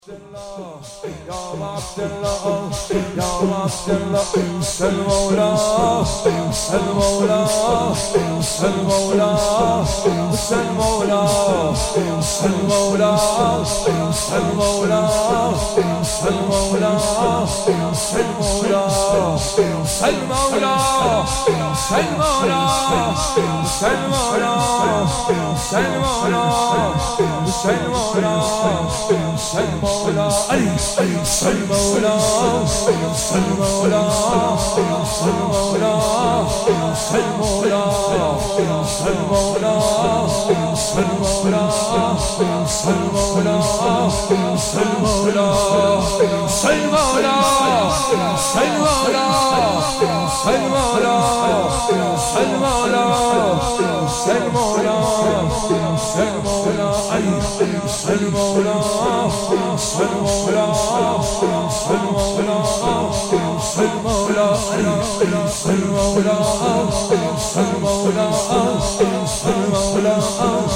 يا عبد الله يا عبد الله المولى المولى المولى المولى المولى المولى المولى المولى المولى المولى المولى المولى علي المولى المولى المولى المولى المولى المولى المولى المولى المولى المولى المولى المولى المولى المولى علي المولى المولى المولى المولى المولى المولى المولى